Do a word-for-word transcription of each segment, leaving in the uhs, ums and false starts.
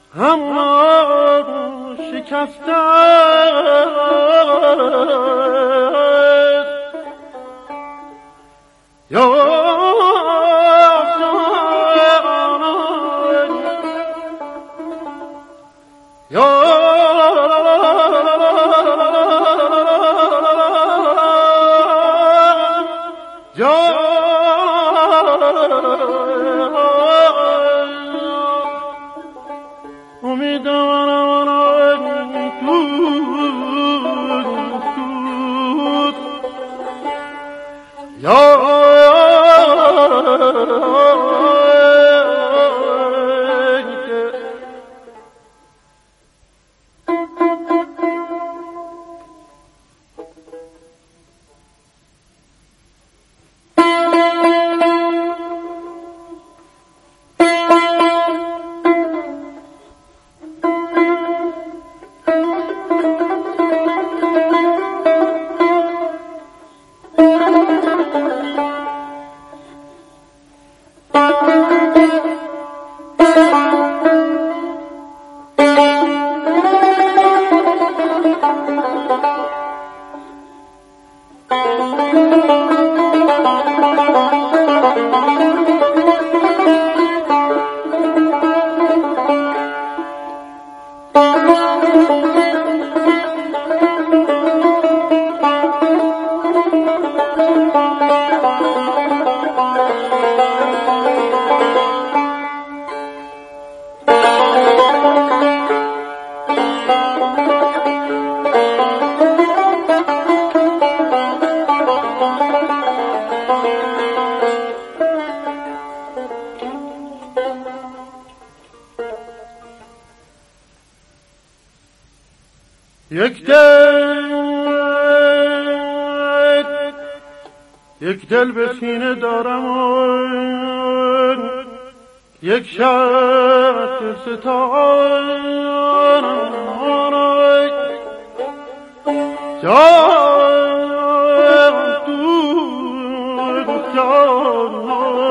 اما شکسته یا یک دل یک دل به سینه دارم و یک شب ستارم جان تو جان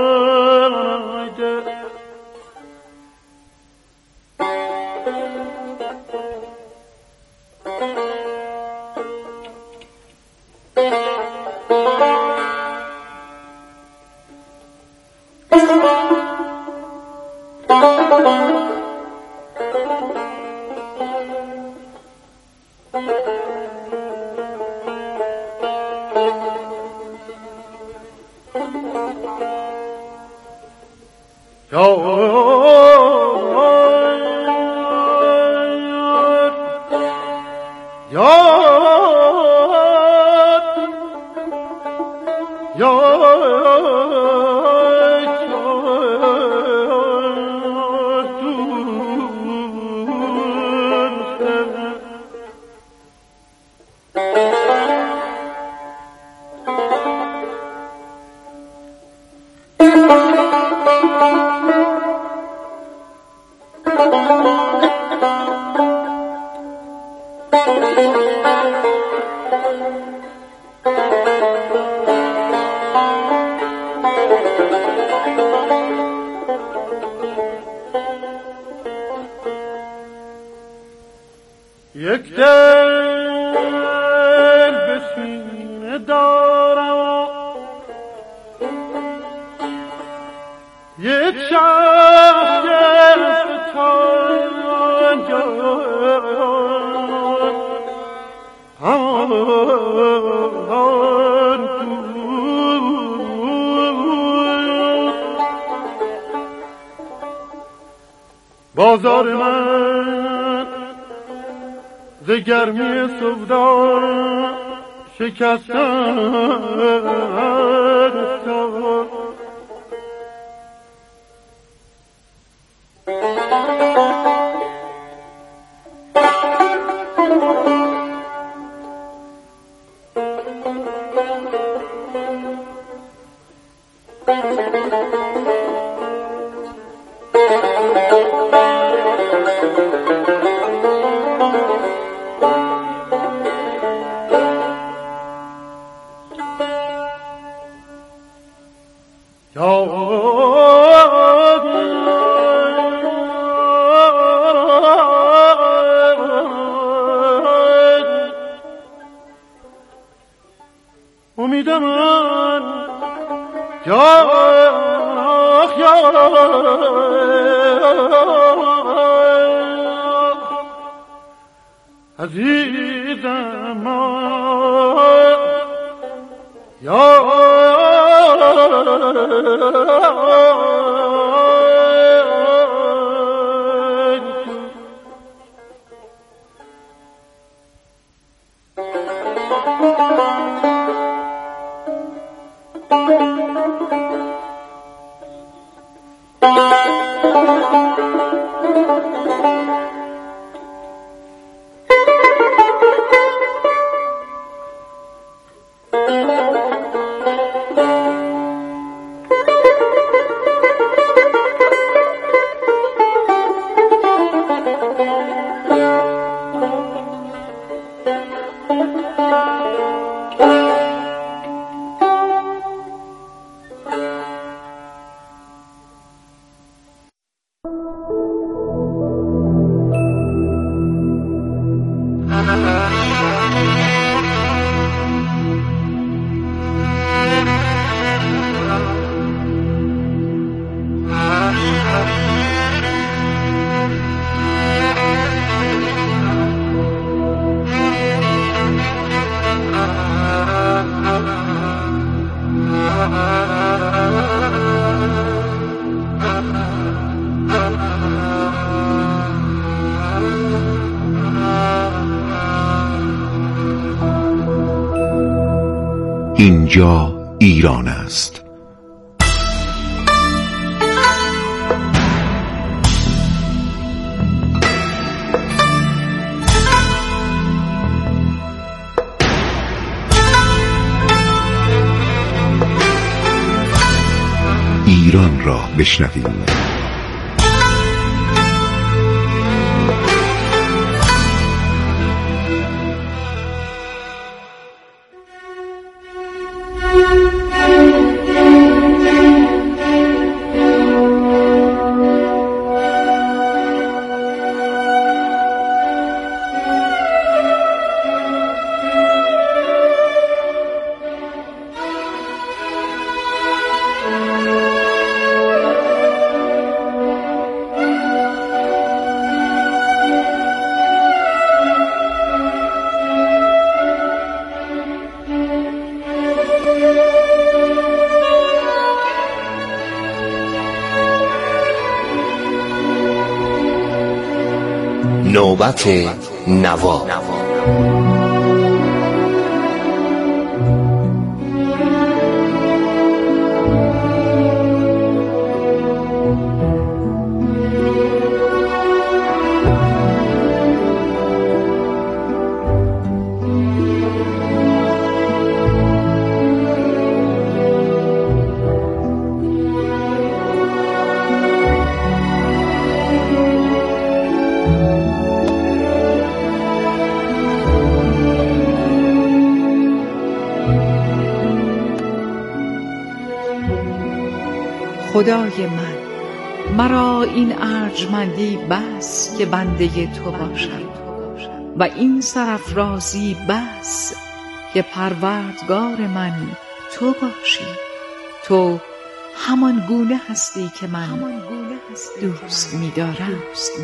یک دل به سینه دارم یک شب ستارم همان بازار من ز گرمی صبحدم شکستن یا یا عزیزم یا اینجا ایران است. ایران را بشنویم. نوبت نوا. خدای من، مرا این ارجمندی بس که بنده تو باشم و این سرافرازی بس که پروردگار من تو باشی. تو همان گونه هستی که من دوست می‌دارم.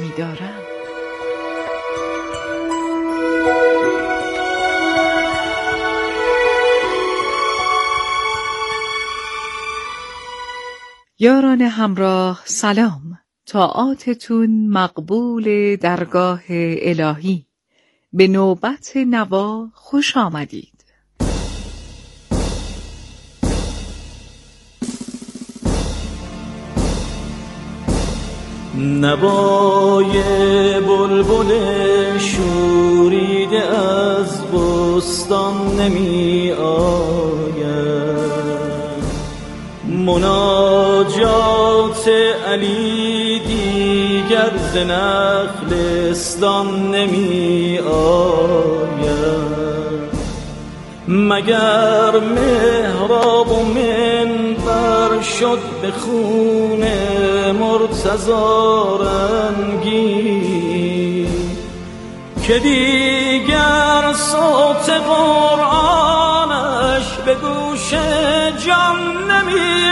یاران همراه سلام. طاعاتتون مقبول درگاه الهی. به نوبت نوا خوش آمدید. نوای بلبل شوریده از بستان نمی آید، مناجات علی دیگر ز نخلستان نمی آید، مگر محراب و منبر شد به خون مرتضی رنگی، که دیگر صوت قرآنش به گوش جان نمی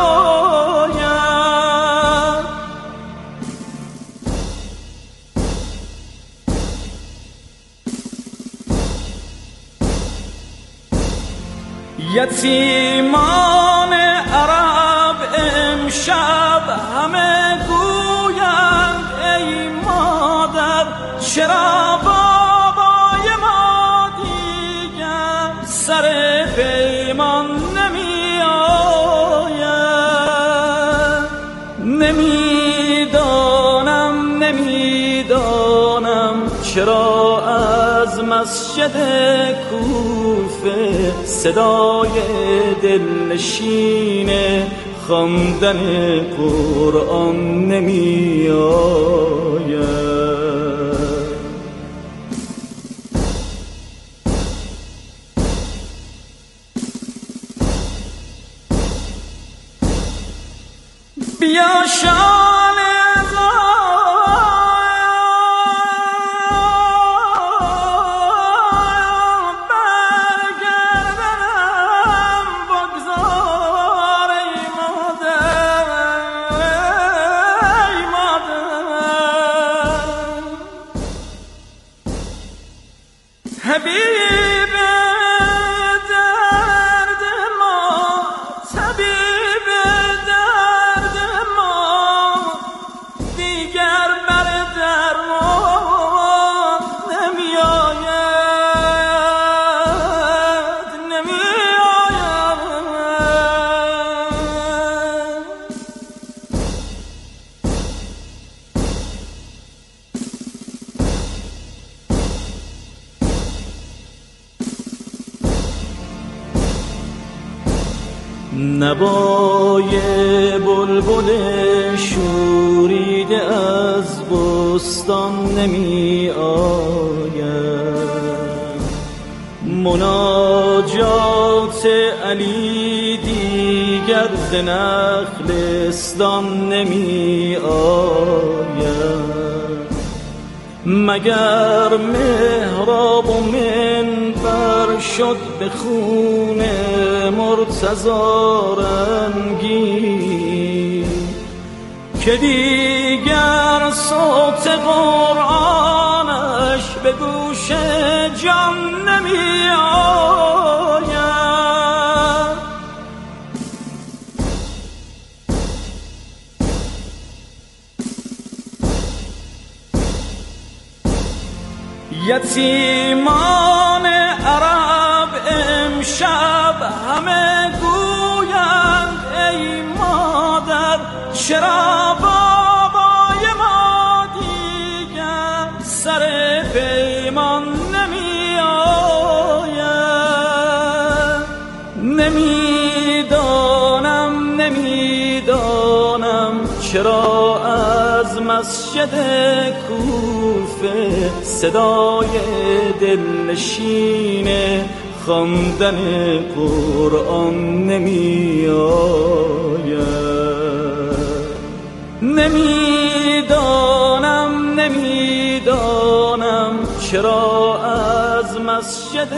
آید. یتیمان عرب امشب همه گویند ای مادر چرا بابای ما دیگر سر پیمان نمی آید. نمیدانم نمیدانم چرا از مسجد کوفه صدای دلنشین خواندن قرآن نمی آید. بیا شال نوای بلبل شوریده از بستان نمی آید. مناجات علی دیگر ز نخلستان نمی آید. مگر محراب و منبر شد به خون مرتضی رنگی که دیگر صوت قرآنش به گوش جان نمی آید. یتیمان عرب امشب همه گویند ای مادر چرا بابای ما دیگر سر پیمان نمی آید. نمیدانم نمیدانم چرا از مسجد کوفه صدای دلنشین خواندن قرآن نمی آید. نمیدانم نمیدانم چرا از مسجد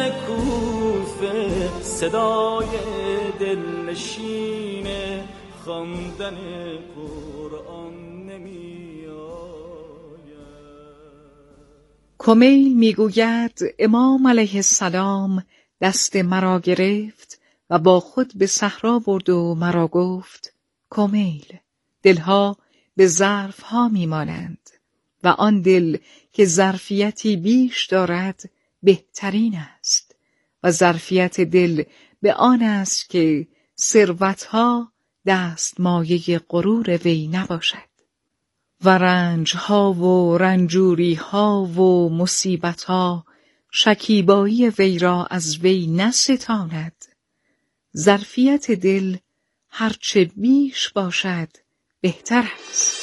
کوفه صدای دلنشین خواندن قرآن نمی آید. کمیل میگوید امام علیه السلام دست مرا گرفت و با خود به صحرا برد و مرا گفت کمیل، دلها به ظرفها میمانند و آن دل که ظرفیتی بیش دارد بهترین است و ظرفیت دل به آن است که ثروتها دست مایه غرور وی نباشد و رنجها و رنجوریها و مصیبتها شکیبایی وی را از وی نستاند. ظرفیت دل هرچه بیش باشد بهتر است.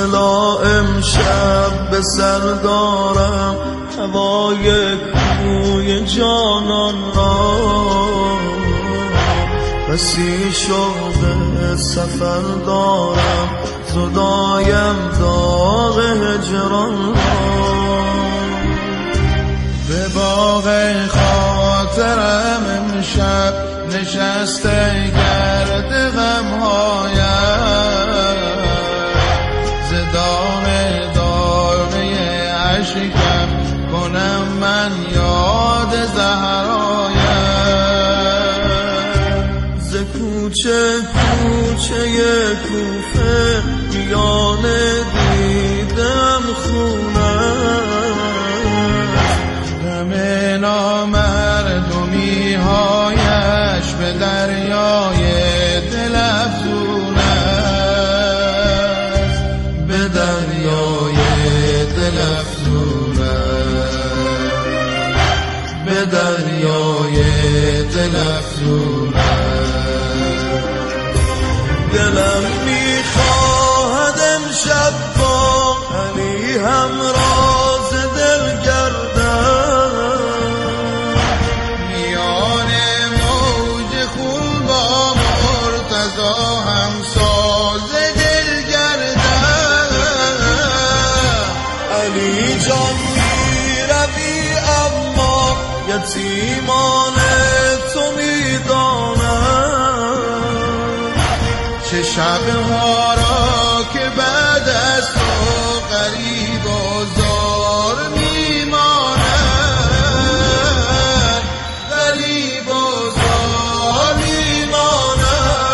دلا امشب به سر دارم هوای کوی جانان را، بسی شوق سفر دارم زدایم داغ هجران را. به باغ خاطرم امشب نشسته گرد غمهایم، ز دام داغه عشقم کنم من یاد زهرایم. ز کوچه کوچه کوفه میان دیدم خونه، غم نامردمی هایش به دریای دل افزون است، به دریای دل افزون است، به دریای دل افزون است. دلم میخواهد امشب با علی همراز دل گردم، میان موج خون با مرتضی همساز دل گردم. علی جان میروی اما یتیمان تو میدانم، چه شبها را که بعد از تو غریب و زار میمانم، غریب و زار میمانم.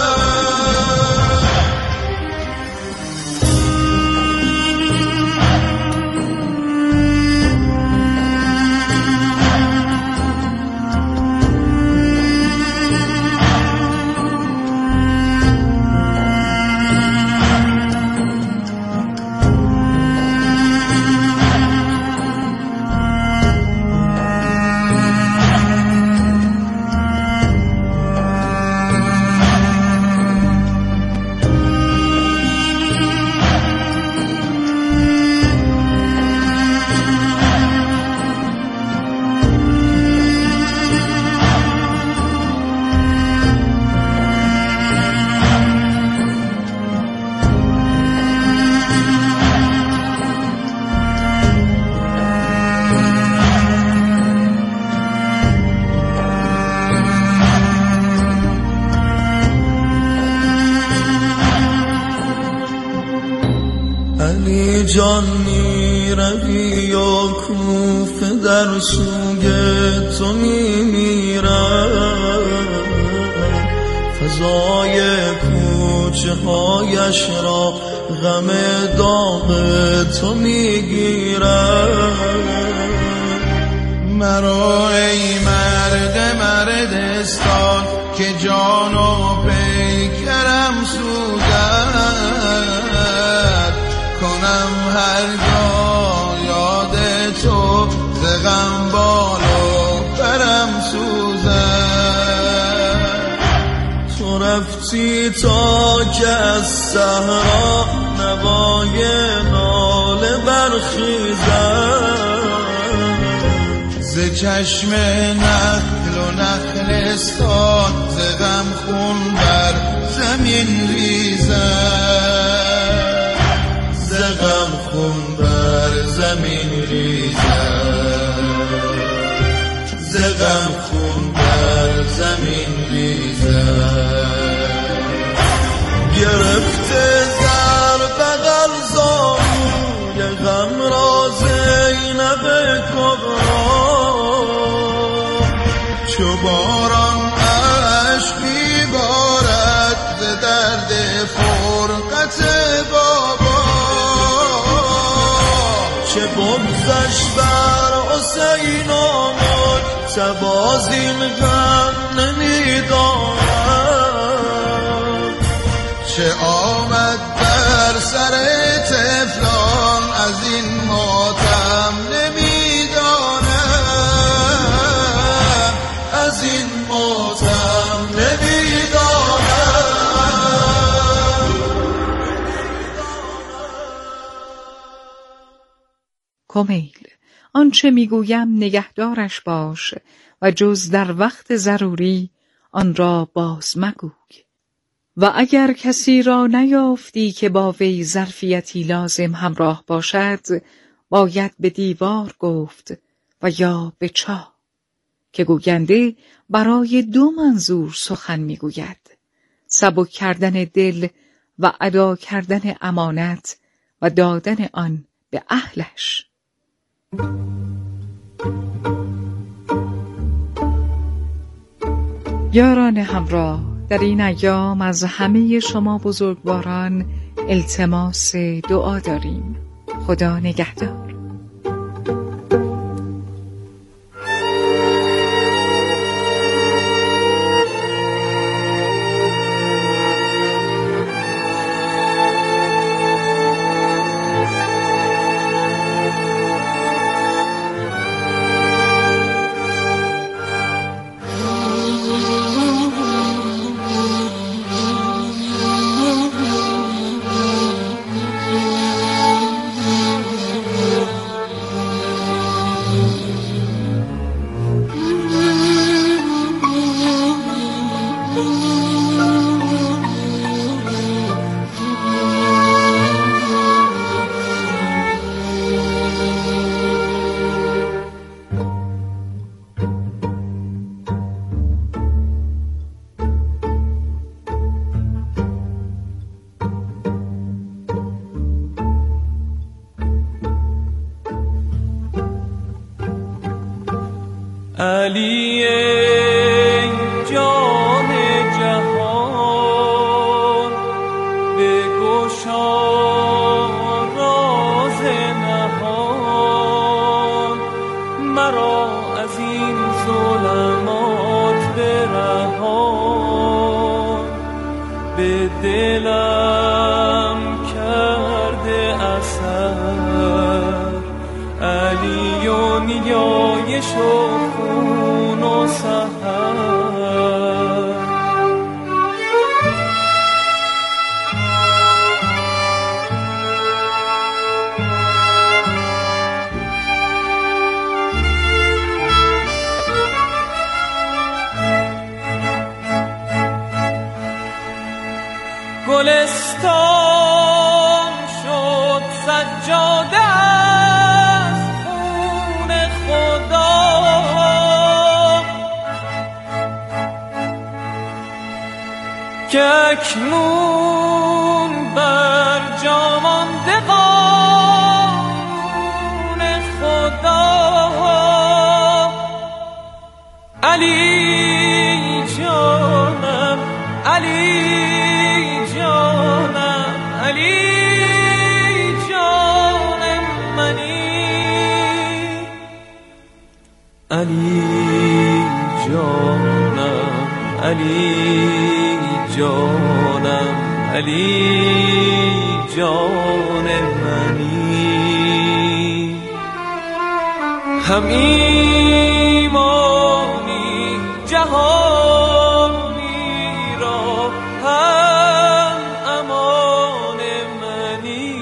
علی جان میروی و کوفه در سوگ تو میمیرم، فضای کوچه هایش را غم داغ تو میگیرم. مرا ای مرد مردستان که جان و پیکرم سوزد، کنم هرگاه یاد تو ز غم بال و برم سوزد. تو رفتی تا که از صحرا نوای ناله برخیزد، ز چشم نخل و نخلستان ز غم خون بر زمین ریزد، ز غم خون بر زمین ریزد، ز غم خون بر زمین ریزد. گرفته در بغل زانوی غم را زینب کبری، چو باران اشکی بارد ز درد فرقت بابا، چه بغضش بر حسین آمد تباز این غم نمیداند، چه آمد بر سر طفلان از این ماتم نمیدانم، از این ماتم نمیدانم. کمیل، آنچه میگویم نگهدارش باش و جز در وقت ضروری آن را باز مگوی. و اگر کسی را نیافتی که با وی ظرفیتی لازم همراه باشد، باید به دیوار گفت و یا به چاه، که گوینده برای دو منظور سخن میگوید: سبک کردن دل و ادا کردن امانت و دادن آن به اهلش. یاران همراه، در این ایام از همه شما بزرگواران التماس دعا داریم. خدا نگهدار. علی ای جان جهان، بگشا راز نهان، مرا از این ظلمات برهان، به دلم کرده اثر علی و نیایش و خون و سحر. گلستان شد سجاده از خون خدا، که اکنون بر جا مانده قانون خدا. علی جانم، علی جانم، علی جان منی، علی جانم، علی جانم، علی جان منی. هم ایمانی جهانی را، هم امان منی.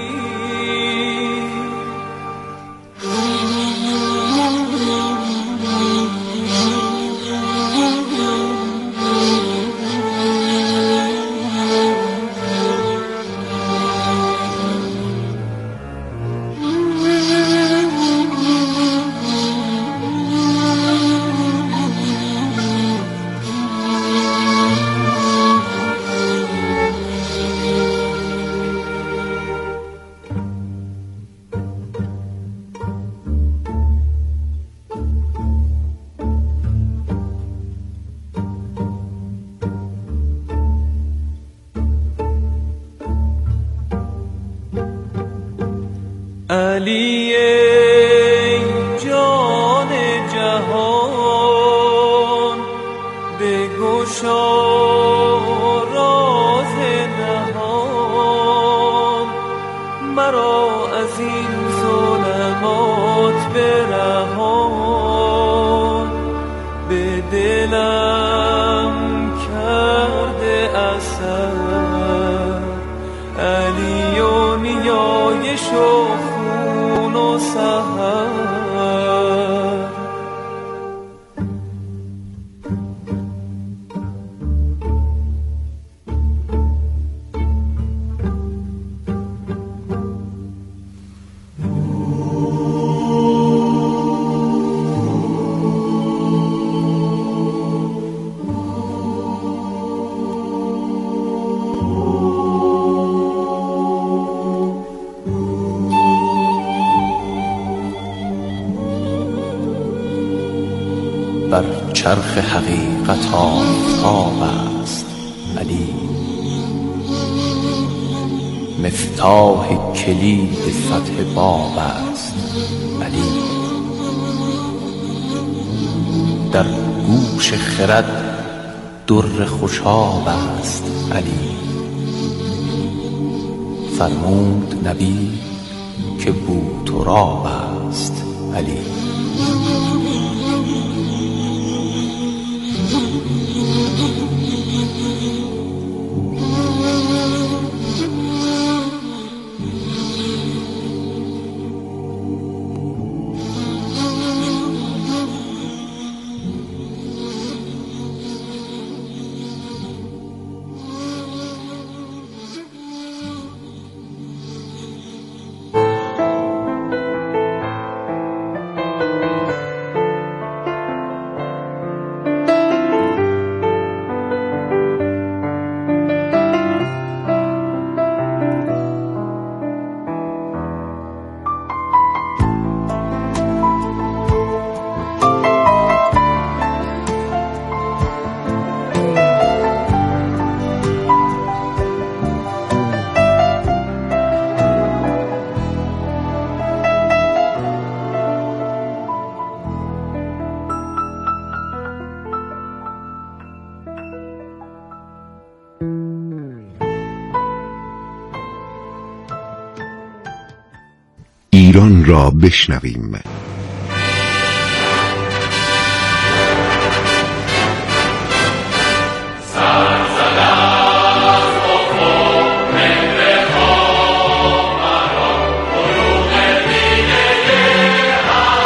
علی ای جان جهان، بگشا راز نهان، مرا از این ظلمات برهان، به دلم کرده اثر علی و نیایش و خون و سحر. بر چرخ حقیقت آفتاب است علی، مفتاح کلید فتح باب است علی. در گوش خرد در خوشاب است علی، فرمود نبی که بو تراب است علی. ایران را بشنویم.